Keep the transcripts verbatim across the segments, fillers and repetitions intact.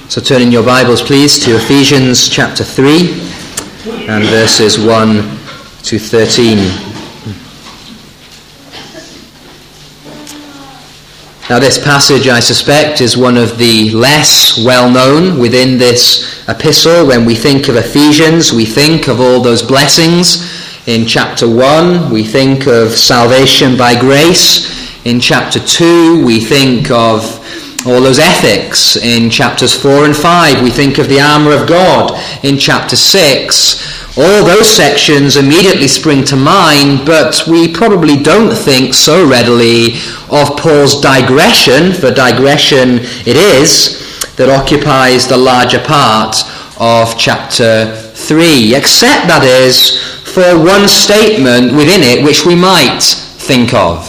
So turn in your Bibles, please, to Ephesians chapter three and verses one to thirteen. Now this passage, I suspect, is one of the less well-known within this epistle. When we think of Ephesians, we think of all those blessings in chapter one. We think of salvation by grace. In chapter two, we think of all those ethics. In chapters four and five, we think of the armour of God. In chapter six, all those sections immediately spring to mind, but we probably don't think so readily of Paul's digression, for digression it is, that occupies the larger part of chapter three, except, that is, for one statement within it which we might think of.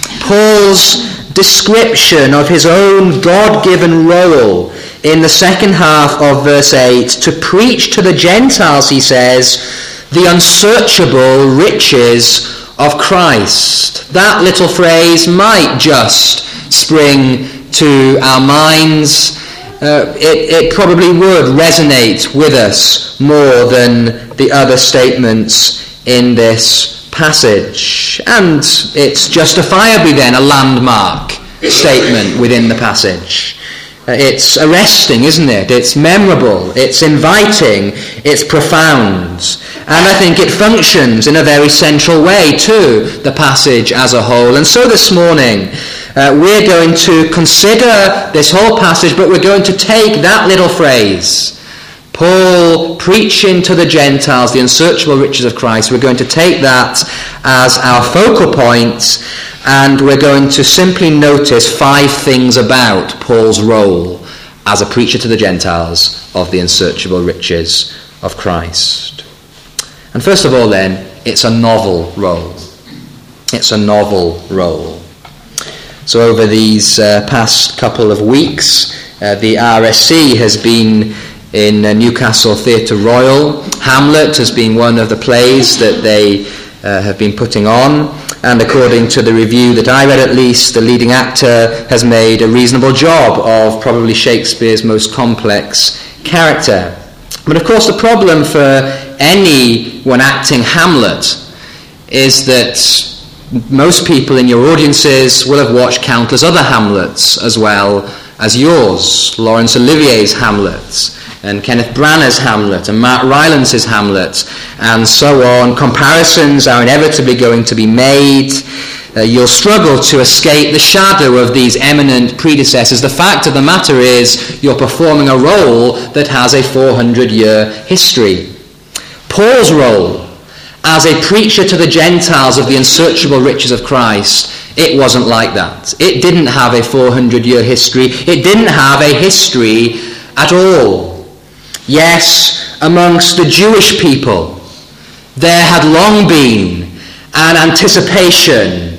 Paul's description of his own God-given role in the second half of verse eight, to preach to the Gentiles, he says, the unsearchable riches of Christ. That little phrase might just spring to our minds. Uh, it, it probably would resonate with us more than the other statements in this passage. And it's justifiably then a landmark statement within the passage. Uh, it's arresting, isn't it? It's memorable, it's inviting, it's profound. And I think it functions in a very central way to the passage as a whole. And so this morning, uh, we're going to consider this whole passage, but we're going to take that little phrase, Paul preaching to the Gentiles the unsearchable riches of Christ. We're going to take that as our focal point, and we're going to simply notice five things about Paul's role as a preacher to the Gentiles of the unsearchable riches of Christ. And first of all then, it's a novel role. It's a novel role. So over these uh, past couple of weeks, uh, the R S C has been in uh, Newcastle Theatre Royal. Hamlet has been one of the plays that they uh, have been putting on, and according to the review that I read, at least, the leading actor has made a reasonable job of probably Shakespeare's most complex character. But of course the problem for anyone acting Hamlet is that most people in your audiences will have watched countless other Hamlets as well as yours. Laurence Olivier's Hamlet, and Kenneth Branagh's Hamlet, and Mark Rylance's Hamlet, and so on. Comparisons are inevitably going to be made. Uh, you'll struggle to escape the shadow of these eminent predecessors. The fact of the matter is, you're performing a role that has a four hundred year history. Paul's role as a preacher to the Gentiles of the unsearchable riches of Christ, it wasn't like that. It didn't have a four hundred year history. It didn't have a history at all. Yes, amongst the Jewish people, there had long been an anticipation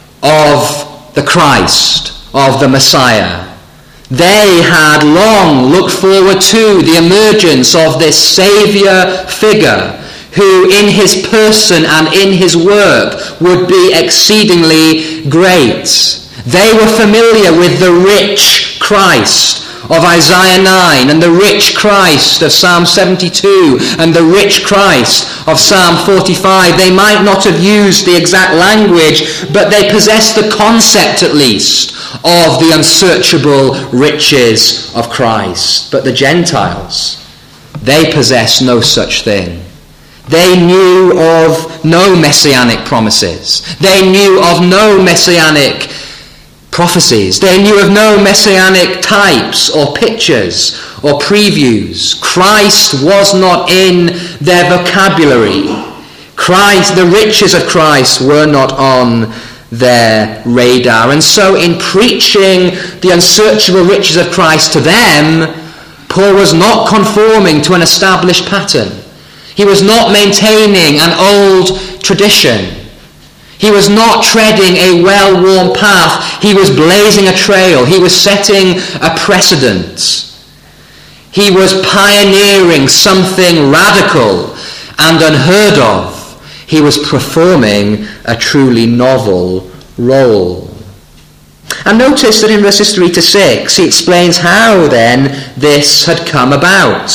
of the Christ, of the Messiah. They had long looked forward to the emergence of this Saviour figure who in his person and in his work would be exceedingly great. They were familiar with the rich Christ of Isaiah nine, and the rich Christ of Psalm seventy-two, and the rich Christ of Psalm forty-five. They might not have used the exact language, but they possessed the concept at least of the unsearchable riches of Christ. But the Gentiles, they possessed no such thing. They knew of no messianic promises. They knew of no messianic prophecies. They knew of no messianic types or pictures or previews. Christ was not in their vocabulary. Christ, the riches of Christ were not on their radar. And so in preaching the unsearchable riches of Christ to them, Paul was not conforming to an established pattern. He was not maintaining an old tradition. He was not treading a well-worn path. He was blazing a trail. He was setting a precedent. He was pioneering something radical and unheard of. He was performing a truly novel role. And notice that in verses three to six, he explains how then this had come about.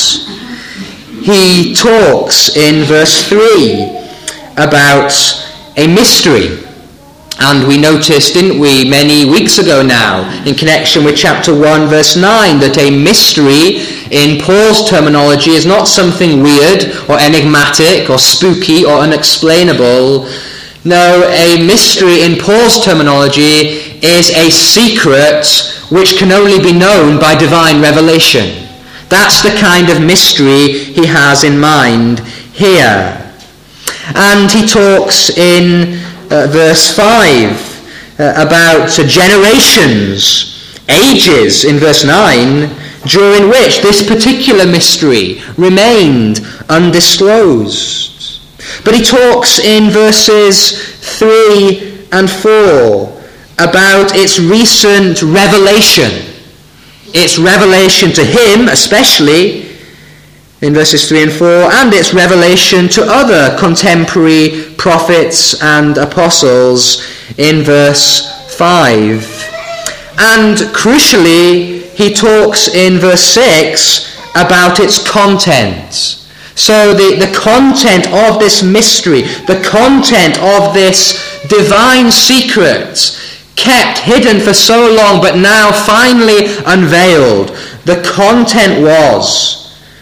He talks in verse three about a mystery. And we noticed, didn't we, many weeks ago now, in connection with chapter one, verse nine, that a mystery, in Paul's terminology, is not something weird or enigmatic or spooky or unexplainable. No, a mystery, in Paul's terminology, is a secret which can only be known by divine revelation. That's the kind of mystery he has in mind here. And he talks in uh, verse five uh, about uh, generations, ages in verse nine, during which this particular mystery remained undisclosed. But he talks in verses three and four about its recent revelation. Its revelation to him especially, in verses three and four, and its revelation to other contemporary prophets and apostles in verse five. And crucially, he talks in verse six about its content. So the, the content of this mystery, the content of this divine secret, kept hidden for so long, but now finally unveiled. The content was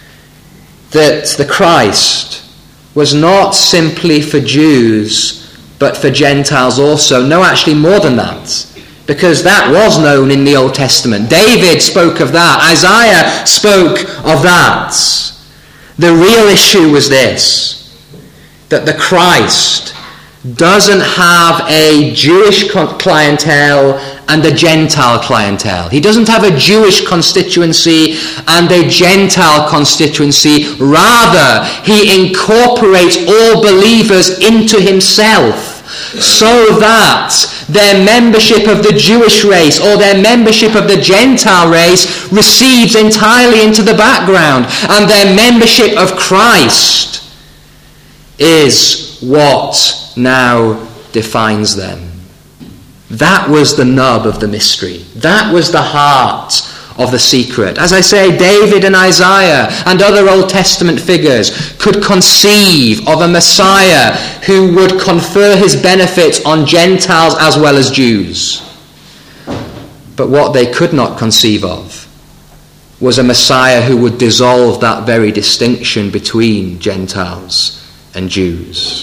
that the Christ was not simply for Jews, but for Gentiles also. No, actually more than that, because that was known in the Old Testament. David spoke of that. Isaiah spoke of that. The real issue was this, that the Christ doesn't have a Jewish clientele and a Gentile clientele. He doesn't have a Jewish constituency and a Gentile constituency. Rather, he incorporates all believers into himself, so that their membership of the Jewish race or their membership of the Gentile race recedes entirely into the background, and their membership of Christ is what now defines them. That was the nub of the mystery. That was the heart of the secret. As I say, David and Isaiah and other Old Testament figures could conceive of a Messiah who would confer his benefits on Gentiles as well as Jews. But what they could not conceive of was a Messiah who would dissolve that very distinction between Gentiles and Jews.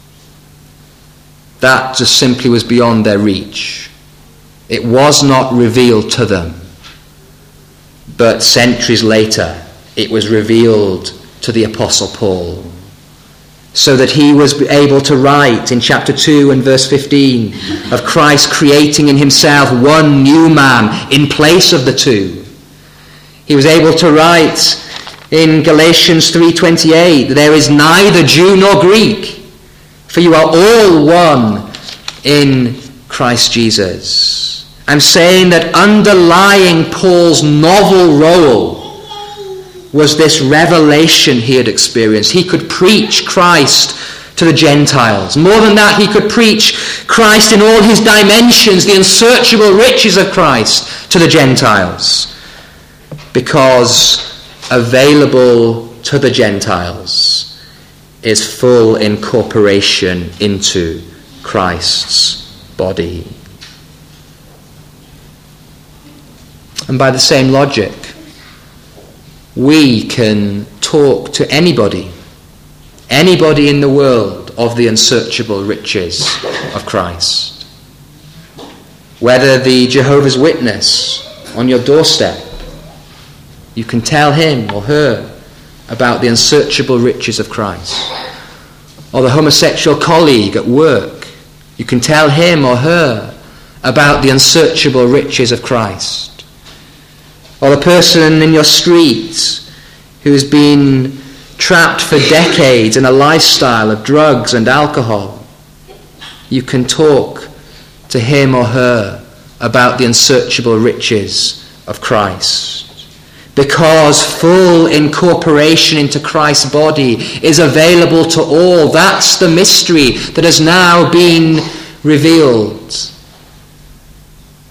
That just simply was beyond their reach. It was not revealed to them. But centuries later, it was revealed to the Apostle Paul, so that he was able to write in chapter two and verse fifteen of Christ creating in himself one new man in place of the two. He was able to write in Galatians three twenty-eight, there is neither Jew nor Greek, for you are all one in Christ Jesus. I'm saying that underlying Paul's novel role was this revelation he had experienced. He could preach Christ to the Gentiles. More than that, he could preach Christ in all his dimensions, the unsearchable riches of Christ to the Gentiles, because available to the Gentiles is full incorporation into Christ's body. And by the same logic, we can talk to anybody, anybody in the world, of the unsearchable riches of Christ. Whether the Jehovah's Witness on your doorstep, you can tell him or her about the unsearchable riches of Christ. Or the homosexual colleague at work, you can tell him or her about the unsearchable riches of Christ. Or the person in your street who's been trapped for decades in a lifestyle of drugs and alcohol, you can talk to him or her about the unsearchable riches of Christ. Because full incorporation into Christ's body is available to all. That's the mystery that has now been revealed.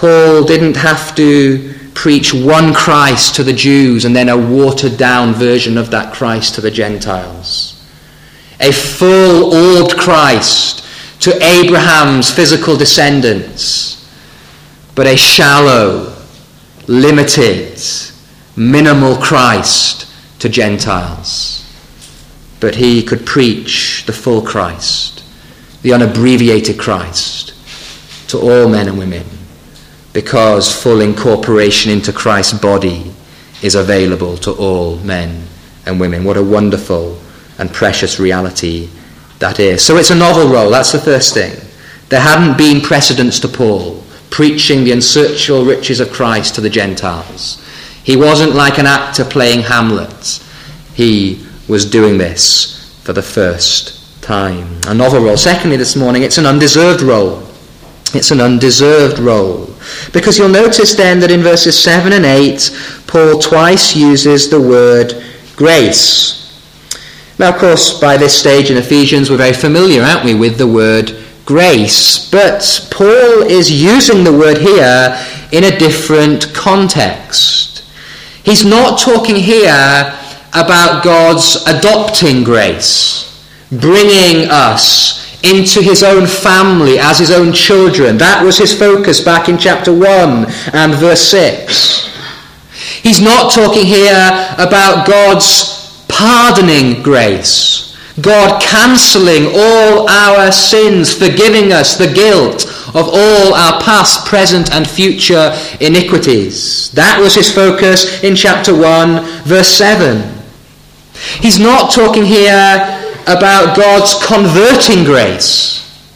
Paul didn't have to preach one Christ to the Jews and then a watered-down version of that Christ to the Gentiles. A full-orbed Christ to Abraham's physical descendants, but a shallow, limited, minimal Christ to Gentiles. But he could preach the full Christ, the unabbreviated Christ, to all men and women, because full incorporation into Christ's body is available to all men and women. What a wonderful and precious reality that is. So it's a novel role, that's the first thing. There hadn't been precedents to Paul preaching the unsearchable riches of Christ to the Gentiles. He wasn't like an actor playing Hamlet. He was doing this for the first time. A novel role. Secondly, this morning, it's an undeserved role. It's an undeserved role. Because you'll notice then that in verses seven and eight, Paul twice uses the word grace. Now, of course, by this stage in Ephesians, we're very familiar, aren't we, with the word grace. But Paul is using the word here in a different context. He's not talking here about God's adopting grace, bringing us into his own family as his own children. That was his focus back in chapter one and verse six. He's not talking here about God's pardoning grace, God cancelling all our sins, forgiving us the guilt of all our past, present and future iniquities. That was his focus in chapter one, verse seven. He's not talking here about God's converting grace,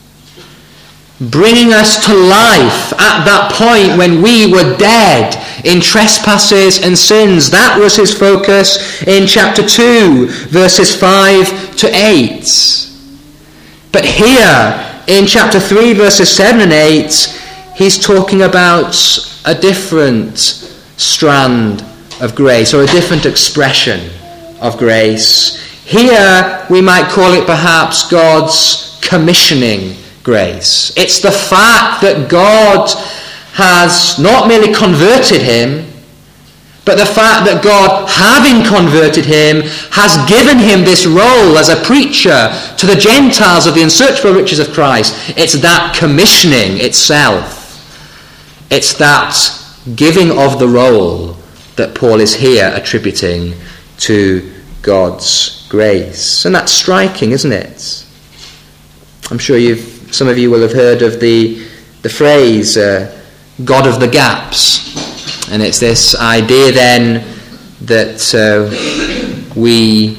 bringing us to life at that point when we were dead in trespasses and sins. That was his focus in chapter two, verses five to eight. But here in chapter three, verses seven and eight, he's talking about a different strand of grace, or a different expression of grace. Here we might call it perhaps God's commissioning grace. It's the fact that God has not merely converted him, but the fact that God, having converted him, has given him this role as a preacher to the Gentiles of the unsearchable riches of Christ. It's that commissioning itself. It's that giving of the role that Paul is here attributing to God's grace. And that's striking, isn't it? I'm sure you've some of you will have heard of the the phrase uh, God of the gaps. And it's this idea then that uh, we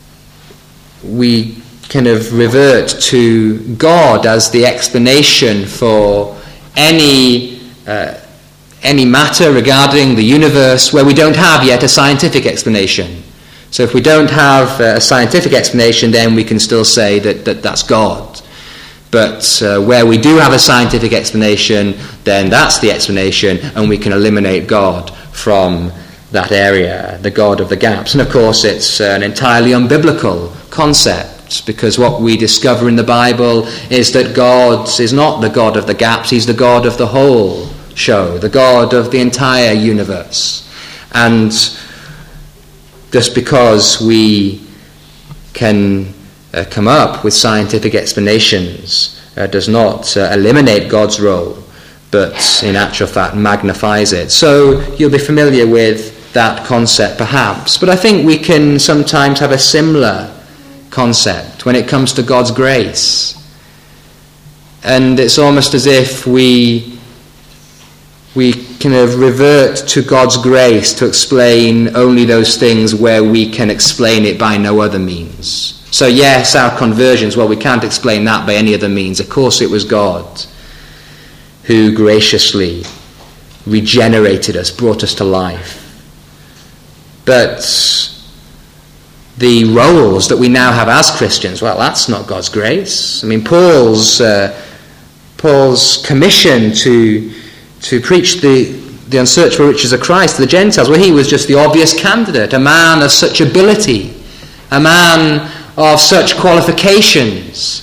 we kind of revert to God as the explanation for any uh, any matter regarding the universe where we don't have yet a scientific explanation. So if we don't have a scientific explanation, then we can still say that, that that's God. But uh, where we do have a scientific explanation, then that's the explanation, and we can eliminate God from that area, the God of the gaps. And of course it's an entirely unbiblical concept, because what we discover in the Bible is that God is not the God of the gaps, he's the God of the whole show, the God of the entire universe. And just because we can uh, come up with scientific explanations uh, does not uh, eliminate God's role, but in actual fact magnifies it. So you'll be familiar with that concept perhaps, but I think we can sometimes have a similar concept when it comes to God's grace. And it's almost as if we we kind of revert to God's grace to explain only those things where we can explain it by no other means. So yes, our conversions, well, we can't explain that by any other means. Of course it was God who graciously regenerated us, brought us to life. But the roles that we now have as Christians, well, that's not God's grace. I mean, Paul's uh, Paul's commission to to preach the, the unsearchable riches of Christ to the Gentiles, well, he was just the obvious candidate, a man of such ability, a man of such qualifications,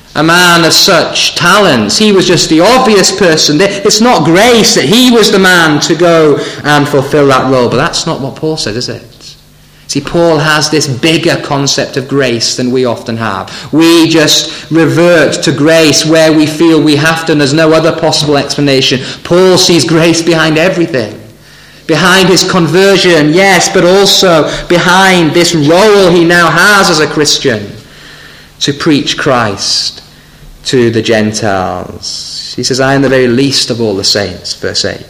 a man of such talents. He was just the obvious person. It's not grace that he was the man to go and fulfill that role. But that's not what Paul said, is it? See, Paul has this bigger concept of grace than we often have. We just revert to grace where we feel we have to, and there's no other possible explanation. Paul sees grace behind everything. Behind his conversion, yes, but also behind this role he now has as a Christian to preach Christ to the Gentiles. He says, I am the very least of all the saints, verse eight.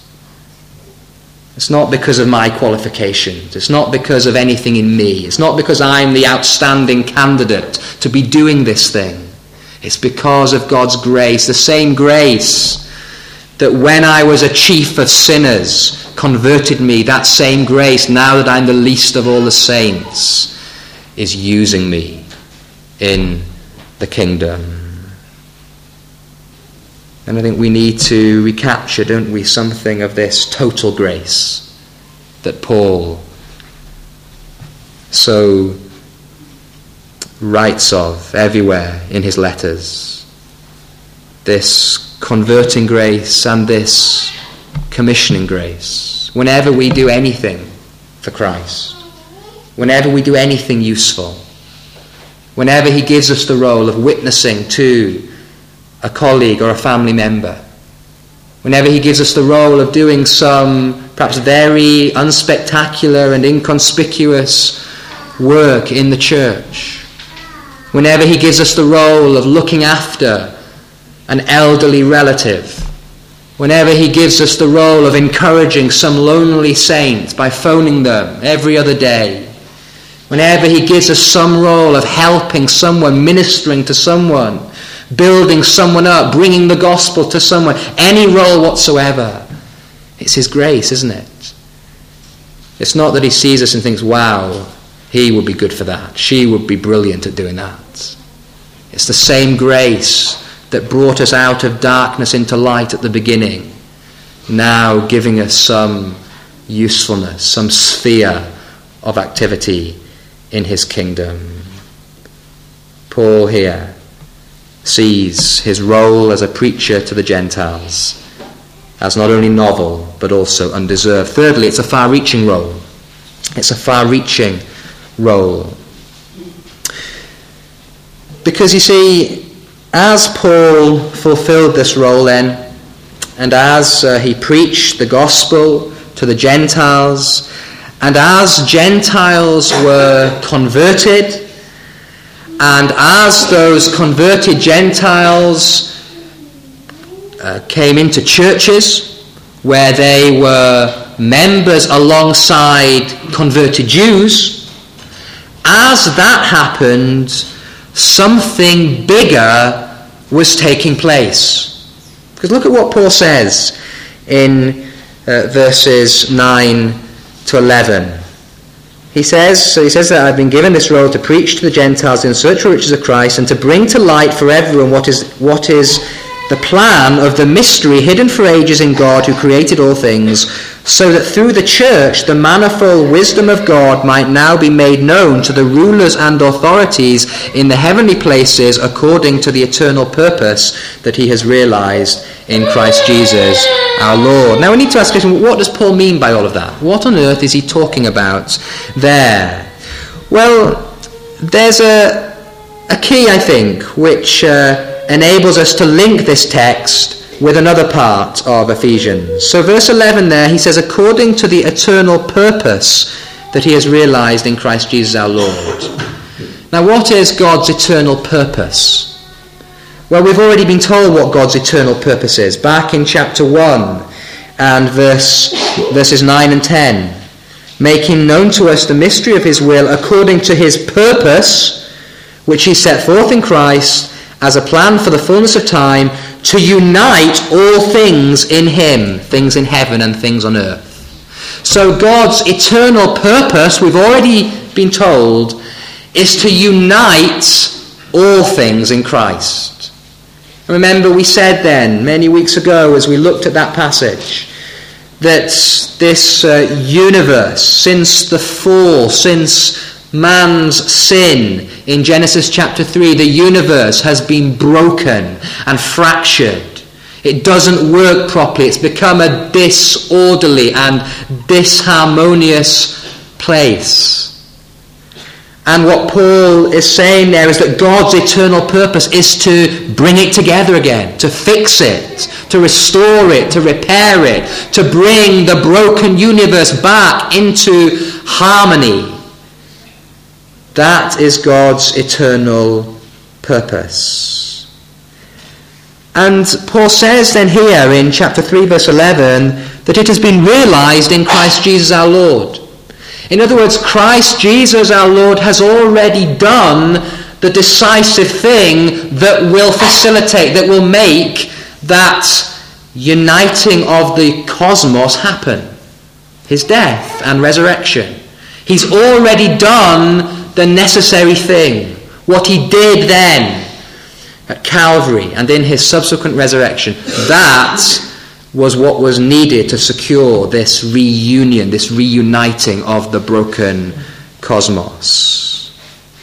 It's not because of my qualifications. It's not because of anything in me. It's not because I'm the outstanding candidate to be doing this thing. It's because of God's grace, the same grace that when I was a chief of sinners converted me. That same grace, now that I'm the least of all the saints, is using me in the kingdom. And I think we need to recapture, don't we, something of this total grace that Paul so writes of everywhere in his letters. This converting grace and this commissioning grace. Whenever we do anything for Christ, whenever we do anything useful, whenever he gives us the role of witnessing to a colleague or a family member, whenever he gives us the role of doing some perhaps very unspectacular and inconspicuous work in the church, whenever he gives us the role of looking after an elderly relative, whenever he gives us the role of encouraging some lonely saint by phoning them every other day, whenever he gives us some role of helping someone, ministering to someone, building someone up, bringing the gospel to someone, any role whatsoever, it's his grace, isn't it? It's not that he sees us and thinks, wow, he would be good for that, she would be brilliant at doing that. It's the same grace that brought us out of darkness into light at the beginning, now giving us some usefulness, some sphere of activity in his kingdom. Paul here sees his role as a preacher to the Gentiles as not only novel but also undeserved. Thirdly, it's a far-reaching role. It's a far-reaching role. Because you see, as Paul fulfilled this role then, and as uh, he preached the gospel to the Gentiles, and as Gentiles were converted, and as those converted Gentiles uh, came into churches where they were members alongside converted Jews, as that happened, something bigger was taking place. Because look at what Paul says in uh, verses nine to eleven. He says, so he says that I've been given this role to preach to the Gentiles in search for riches of Christ and to bring to light for everyone what is what is the plan of the mystery hidden for ages in God who created all things, so that through the church the manifold wisdom of God might now be made known to the rulers and authorities in the heavenly places according to the eternal purpose that he has realized in Christ Jesus our Lord. Now we need to ask ourselves, what does Paul mean by all of that? What on earth is he talking about there? Well, there's a, a key, I think, which uh, enables us to link this text with another part of Ephesians. So verse eleven there, he says, according to the eternal purpose that he has realized in Christ Jesus our Lord. Now what is God's eternal purpose? Well, we've already been told what God's eternal purpose is back in chapter one and verse verses nine and ten. Making known to us the mystery of his will according to his purpose, which he set forth in Christ as a plan for the fullness of time, to unite all things in him, things in heaven and things on earth. So God's eternal purpose, we've already been told, is to unite all things in Christ. Remember, we said then, many weeks ago, as we looked at that passage, that this uh, universe, since the fall, since man's sin in Genesis chapter three, the universe has been broken and fractured. It doesn't work properly. It's become a disorderly and disharmonious place. And what Paul is saying there is that God's eternal purpose is to bring it together again, to fix it, to restore it, to repair it, to bring the broken universe back into harmony. That is God's eternal purpose. And Paul says then here in chapter three verse eleven that it has been realized in Christ Jesus our Lord. In other words, Christ Jesus our Lord has already done the decisive thing that will facilitate, that will make that uniting of the cosmos happen. His death and resurrection. He's already done the necessary thing. What he did then at Calvary and in his subsequent resurrection, that was what was needed to secure this reunion, this reuniting of the broken cosmos.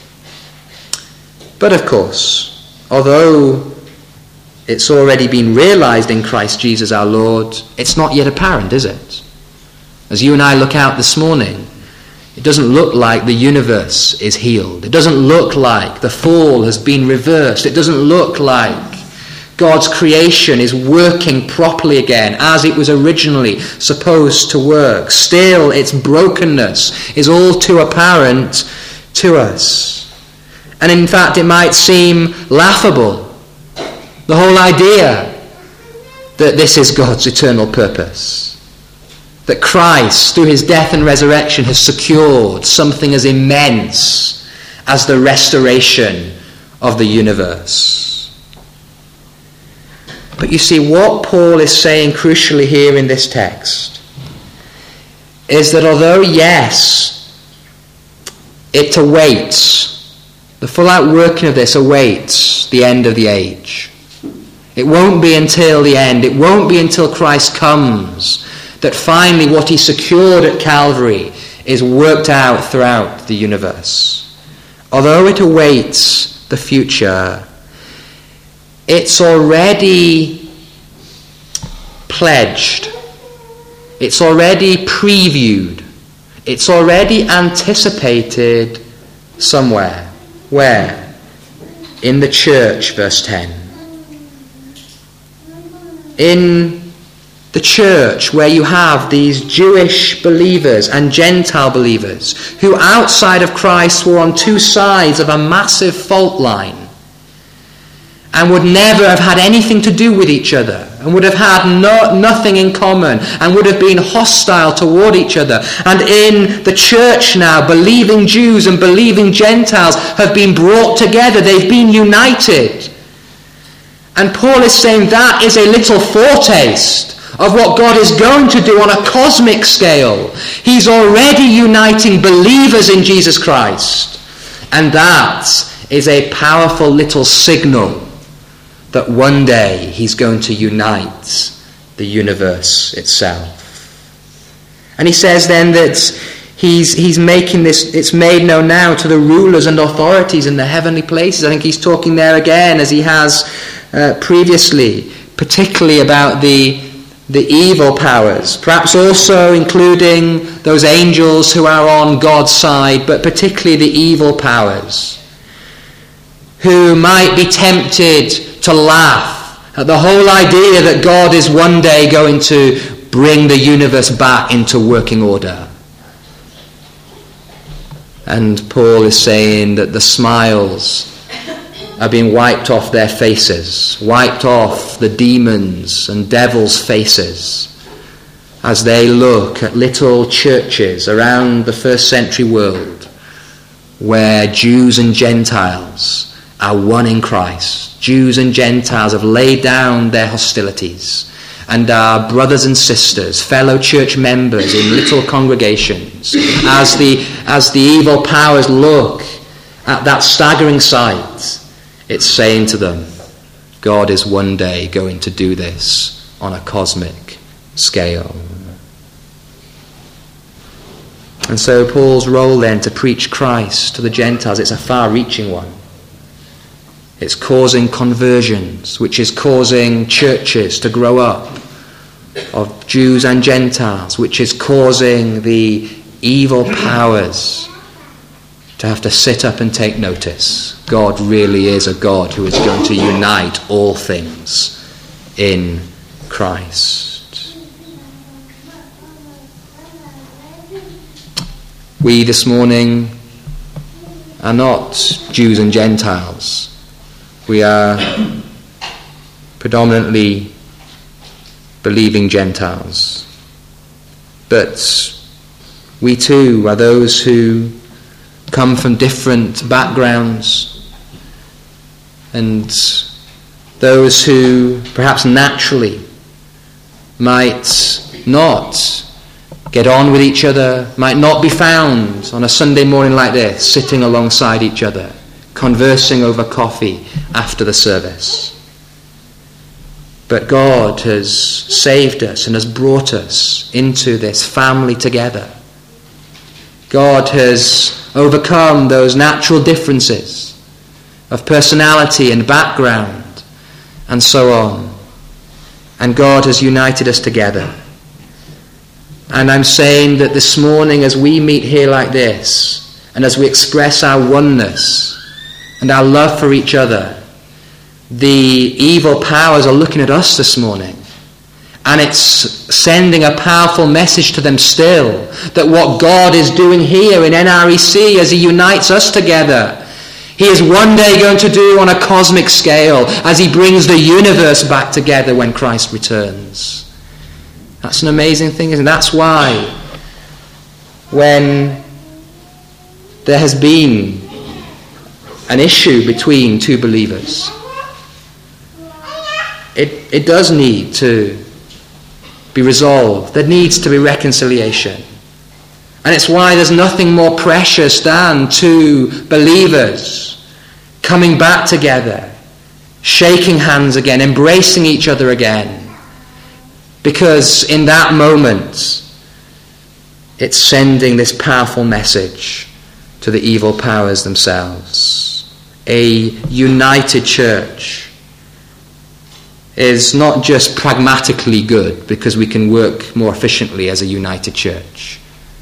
But of course, although it's already been realized in Christ Jesus our Lord, it's not yet apparent, is it? As you and I look out this morning, it doesn't look like the universe is healed. It doesn't look like the fall has been reversed. It doesn't look like God's creation is working properly again as it was originally supposed to work. Still, its brokenness is all too apparent to us. And in fact, it might seem laughable, the whole idea that this is God's eternal purpose. That Christ, through his death and resurrection, has secured something as immense as the restoration of the universe. But you see, what Paul is saying crucially here in this text is that although, yes, it awaits, the full outworking of this awaits the end of the age. It won't be until the end, it won't be until Christ comes that finally what he secured at Calvary is worked out throughout the universe. Although it awaits the future, it's already pledged. It's already previewed. It's already anticipated somewhere. Where? In the church, verse ten. In the church, where you have these Jewish believers and Gentile believers who outside of Christ were on two sides of a massive fault line and would never have had anything to do with each other and would have had no, nothing in common and would have been hostile toward each other. And in the church now, believing Jews and believing Gentiles have been brought together. They've been united. And Paul is saying that is a little foretaste of what God is going to do on a cosmic scale. He's already uniting believers in Jesus Christ. And that is a powerful little signal that one day he's going to unite the universe itself. And he says then that he's he's making this, it's made known now to the rulers and authorities in the heavenly places. I think he's talking there again, as he has uh, previously, particularly about the the evil powers, perhaps also including those angels who are on God's side, but particularly the evil powers, who might be tempted to laugh at the whole idea that God is one day going to bring the universe back into working order. And Paul is saying that the smiles are being wiped off their faces, wiped off the demons and devils' faces, as they look at little churches around the first century world where Jews and Gentiles are one in Christ. Jews and Gentiles have laid down their hostilities and are brothers and sisters, fellow church members in little congregations. As the, as the evil powers look at that staggering sight, it's saying to them, God is one day going to do this on a cosmic scale. And so Paul's role then to preach Christ to the Gentiles, it's a far-reaching one. It's causing conversions, which is causing churches to grow up of Jews and Gentiles, which is causing the evil powers to have to sit up and take notice. God really is a God who is going to unite all things in Christ. We this morning are not Jews and Gentiles. We are predominantly believing Gentiles. But we too are those who come from different backgrounds, and those who perhaps naturally might not get on with each other, might not be found on a Sunday morning like this, sitting alongside each other, conversing over coffee after the service. But God has saved us and has brought us into this family together. God has overcome those natural differences of personality and background and so on. And God has united us together. And I'm saying that this morning, as we meet here like this, and as we express our oneness and our love for each other, the evil powers are looking at us this morning. And it's sending a powerful message to them still, that what God is doing here in N R E C as he unites us together, he is one day going to do on a cosmic scale as he brings the universe back together when Christ returns. That's an amazing thing, isn't it? That's why when there has been an issue between two believers, it, it does need to be resolved. There needs to be reconciliation. And it's why there's nothing more precious than two believers coming back together, shaking hands again, embracing each other again. Because in that moment, it's sending this powerful message to the evil powers themselves. A united church is not just pragmatically good because we can work more efficiently as a united church,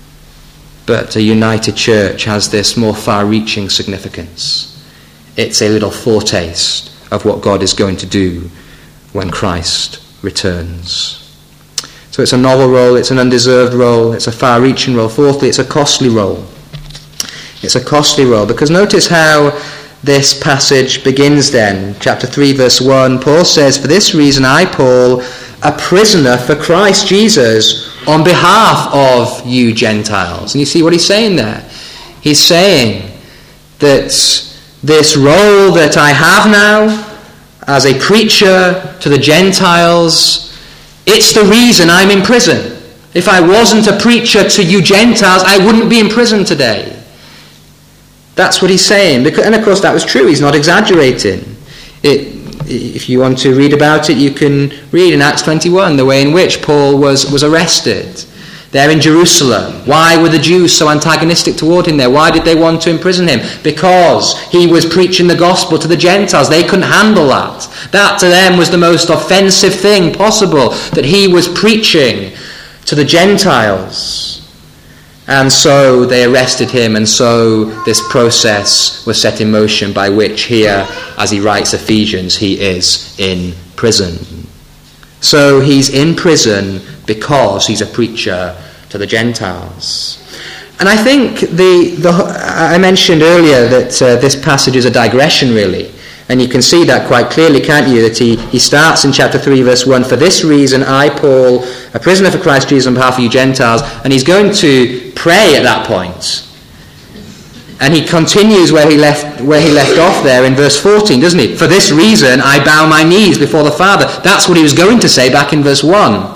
but a united church has this more far-reaching significance. It's a little foretaste of what God is going to do when Christ returns. So it's a novel role, it's an undeserved role, it's a far-reaching role. Fourthly, it's a costly role. It's a costly role, because notice how this passage begins then. Chapter three, verse one, Paul says, "For this reason I, Paul, a prisoner for Christ Jesus, on behalf of you Gentiles." And you see what he's saying there? He's saying that this role that I have now as a preacher to the Gentiles, it's the reason I'm in prison. If I wasn't a preacher to you Gentiles, I wouldn't be in prison today. That's what he's saying. And of course that was true. He's not exaggerating. It, if you want to read about it, you can read in Acts twenty-one the way in which Paul was, was arrested there in Jerusalem. Why were the Jews so antagonistic toward him there? Why did they want to imprison him? Because he was preaching the gospel to the Gentiles. They couldn't handle that. That to them was the most offensive thing possible, that he was preaching to the Gentiles. And so they arrested him, and so this process was set in motion by which here, as he writes Ephesians, he is in prison. So he's in prison because he's a preacher to the Gentiles. And I think the, the I mentioned earlier that uh, this passage is a digression, really. And you can see that quite clearly, can't you? That he, he starts in chapter three, verse one, "For this reason I, Paul, a prisoner for Christ Jesus on behalf of you Gentiles," and he's going to pray at that point. And he continues where he left where he left off there in verse fourteen, doesn't he? "For this reason I bow my knees before the Father." That's what he was going to say back in verse one.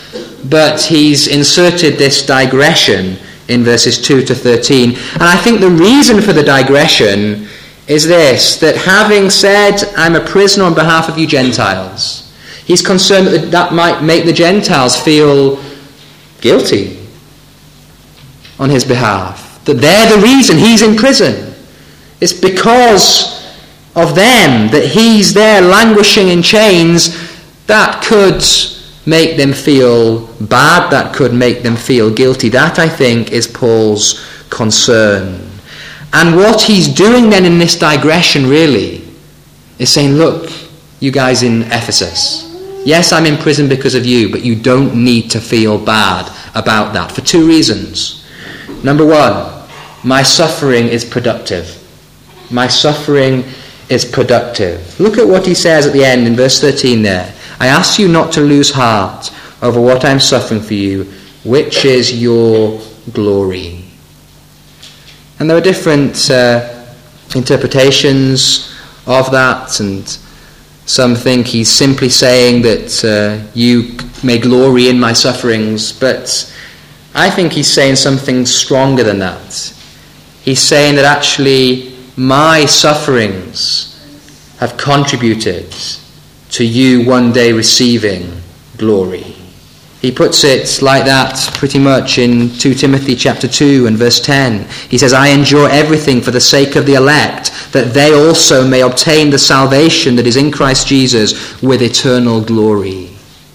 But he's inserted this digression in verses two to thirteen. And I think the reason for the digression is this, that having said, "I'm a prisoner on behalf of you Gentiles," he's concerned that that might make the Gentiles feel guilty. on his behalf, that they're the reason he's in prison. It's because of them that he's there languishing in chains. That could make them feel bad, that could make them feel guilty. That, I think, is Paul's concern. And what he's doing then in this digression really is saying, look, you guys in Ephesus, yes, I'm in prison because of you, but you don't need to feel bad about that for two reasons. Number one, my suffering is productive. My suffering is productive. Look at what he says at the end in verse thirteen there. I ask you not to lose heart over what I'm suffering for you, which is your glory. And there are different uh, interpretations of that, and some think he's simply saying that uh, you may glory in my sufferings, but I think he's saying something stronger than that. He's saying that actually my sufferings have contributed to you one day receiving glory. He puts it like that pretty much in Second Timothy chapter two and verse ten. He says, I endure everything for the sake of the elect, that they also may obtain the salvation that is in Christ Jesus with eternal glory.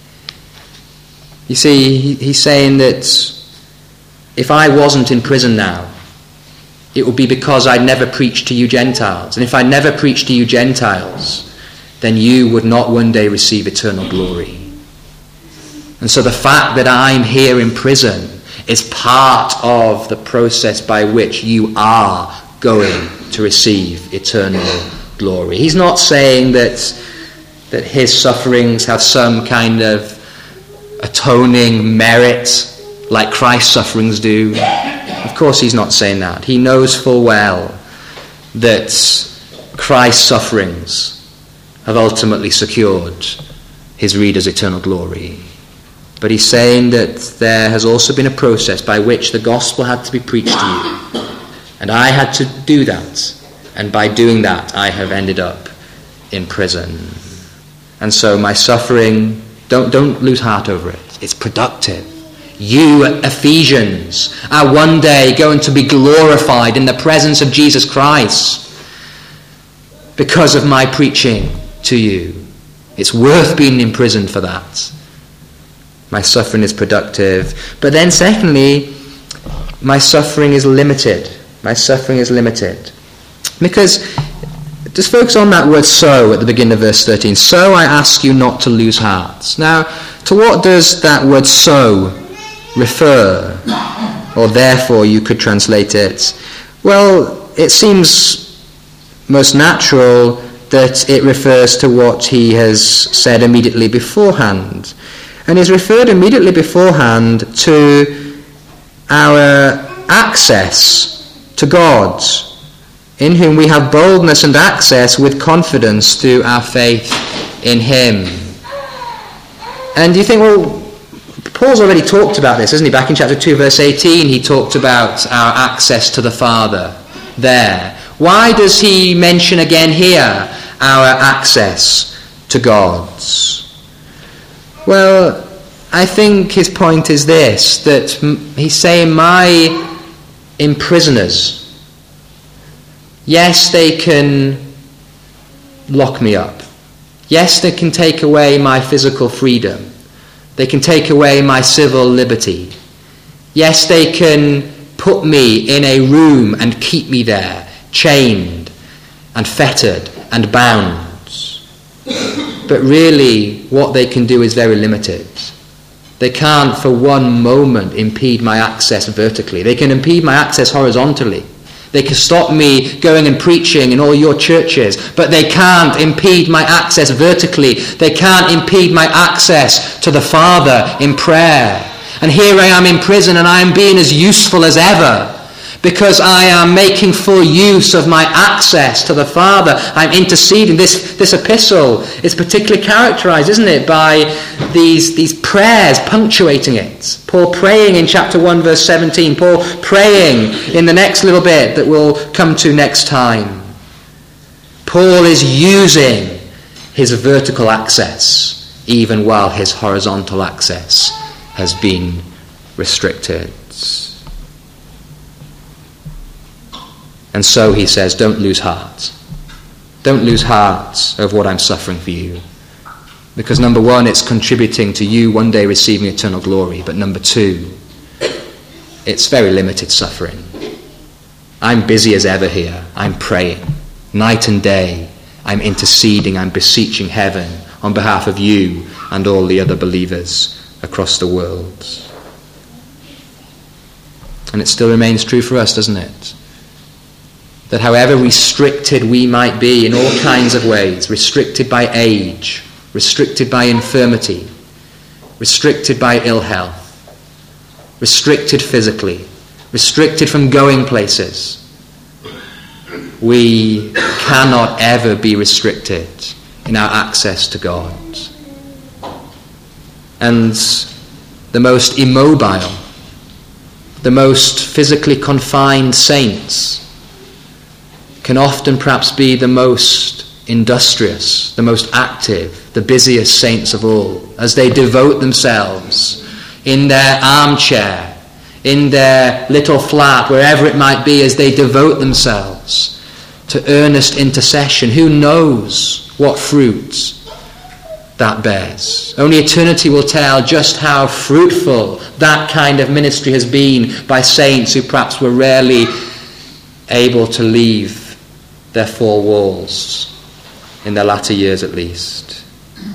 You see, he's saying that if I wasn't in prison now, it would be because I'd never preached to you Gentiles. And if I never preached to you Gentiles, then you would not one day receive eternal glory. And so the fact that I'm here in prison is part of the process by which you are going to receive eternal glory. He's not saying that, that his sufferings have some kind of atoning merit like Christ's sufferings do. Of course he's not saying that. He knows full well that Christ's sufferings have ultimately secured his readers' eternal glory. But he's saying that there has also been a process by which the gospel had to be preached to you. And I had to do that. And by doing that, I have ended up in prison. And so my suffering, don't, don't lose heart over it. It's productive. You, Ephesians, are one day going to be glorified in the presence of Jesus Christ because of my preaching to you. It's worth being imprisoned for that. My suffering is productive. But then secondly, my suffering is limited. My suffering is limited. Because, just focus on that word so at the beginning of verse thirteen. So I ask you not to lose heart. Now, to what does that word so refer? Or therefore you could translate it. Well, it seems most natural that it refers to what he has said immediately beforehand. And he's referred immediately beforehand to our access to God, in whom we have boldness and access with confidence through our faith in him. And you think, well, Paul's already talked about this, hasn't he? Back in chapter two, verse eighteen, he talked about our access to the Father there. Why does he mention again here our access to God's? Well, I think his point is this, that he's saying my imprisoners, yes, they can lock me up. Yes, they can take away my physical freedom. They can take away my civil liberty. Yes, they can put me in a room and keep me there, chained and fettered and bound. But really, what they can do is very limited. They can't for one moment impede my access vertically. They can impede my access horizontally. They can stop me going and preaching in all your churches, but they can't impede my access vertically. They can't impede my access to the Father in prayer. And here I am in prison, and I am being as useful as ever, because I am making full use of my access to the Father. I'm interceding. This, this epistle is particularly characterized, isn't it, by these, these prayers punctuating it. Paul praying in chapter one, verse seventeen. Paul praying in the next little bit that we'll come to next time. Paul is using his vertical access, even while his horizontal access has been restricted. And so he says, don't lose heart. Don't lose heart of what I'm suffering for you. Because number one, it's contributing to you one day receiving eternal glory. But number two, it's very limited suffering. I'm busy as ever here. I'm praying night and day. I'm interceding. I'm beseeching heaven on behalf of you and all the other believers across the world. And it still remains true for us, doesn't it? That however restricted we might be in all kinds of ways, restricted by age, restricted by infirmity, restricted by ill health, restricted physically, restricted from going places, we cannot ever be restricted in our access to God. And the most immobile, the most physically confined saints can often perhaps be the most industrious, the most active, the busiest saints of all, as they devote themselves in their armchair, in their little flat, wherever it might be, as they devote themselves to earnest intercession. Who knows what fruit that bears? Only eternity will tell just how fruitful that kind of ministry has been by saints who perhaps were rarely able to leave their four walls, in their latter years at least.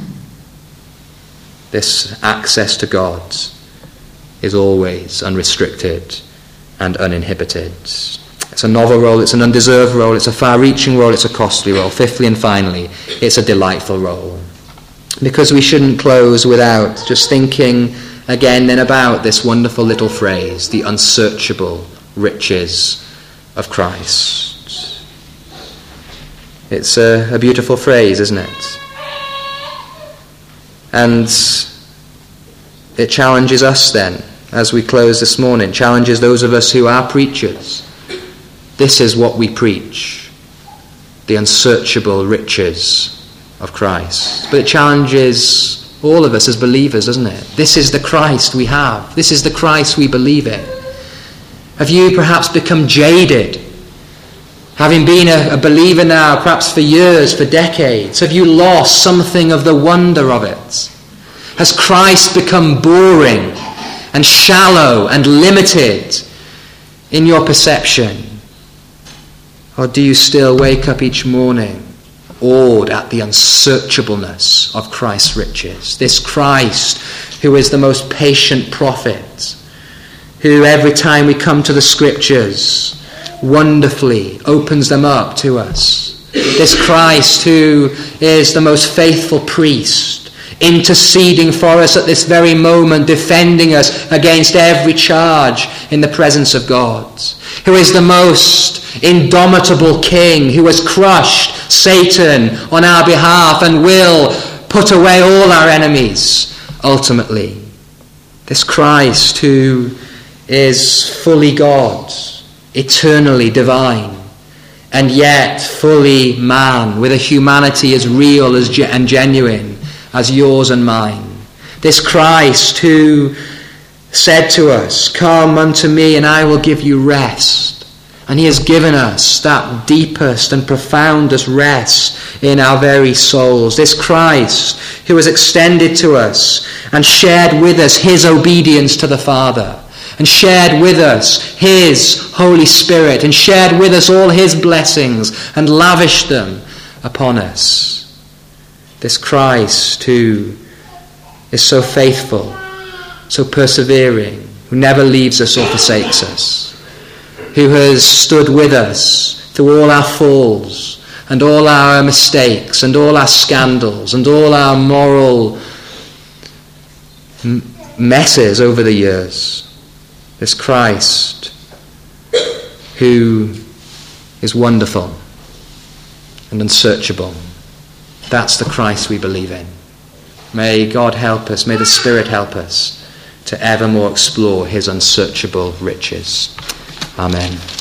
This access to God is always unrestricted and uninhibited. It's a novel role, it's an undeserved role, it's a far-reaching role, it's a costly role. Fifthly and finally, it's a delightful role. Because we shouldn't close without just thinking again then about this wonderful little phrase, the unsearchable riches of Christ. It's a, a beautiful phrase, isn't it? And it challenges us then, as we close this morning, challenges those of us who are preachers. This is what we preach, the unsearchable riches of Christ. But it challenges all of us as believers, doesn't it? This is the Christ we have. This is the Christ we believe in. Have you perhaps become jaded? Having been a, a believer now, perhaps for years, for decades, have you lost something of the wonder of it? Has Christ become boring and shallow and limited in your perception? Or do you still wake up each morning awed at the unsearchableness of Christ's riches? This Christ who is the most patient prophet, who every time we come to the Scriptures wonderfully opens them up to us. This Christ who is the most faithful priest, interceding for us at this very moment, defending us against every charge in the presence of God, who is the most indomitable king, who has crushed Satan on our behalf and will put away all our enemies ultimately. This Christ who is fully God, eternally divine, and yet fully man, with a humanity as real as ge- and genuine as yours and mine. This Christ who said to us, "Come unto me and I will give you rest." And he has given us that deepest and profoundest rest in our very souls. This Christ who has extended to us and shared with us his obedience to the Father, and shared with us his Holy Spirit, and shared with us all his blessings, and lavished them upon us. This Christ who is so faithful, so persevering, who never leaves us or forsakes us, who has stood with us through all our falls, and all our mistakes, and all our scandals, and all our moral m- messes over the years. This Christ who is wonderful and unsearchable. That's the Christ we believe in. May God help us, may the Spirit help us to evermore explore his unsearchable riches. Amen.